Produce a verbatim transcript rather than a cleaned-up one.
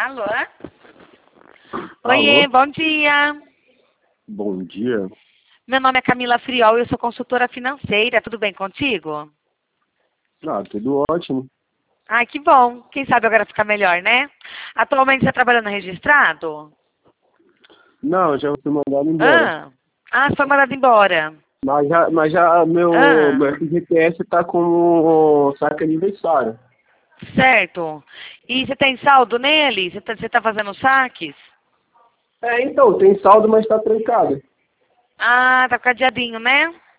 Alô? Oiê, bom dia. Bom dia. Meu nome é Camila Friol e eu sou consultora financeira. Tudo bem contigo? Ah, tudo ótimo. Ai, que bom. Quem sabe agora fica melhor, né? Atualmente você está trabalhando registrado? Não, já fui mandado embora. Ah, ah você foi mandado embora. Mas já, mas já meu, Ah, meu F G T S tá com saque aniversário. certo. E você tem saldo nele? Você está você tá fazendo saques? É, então, tem saldo, mas tá trancado. Ah, tá cadeadinho, né?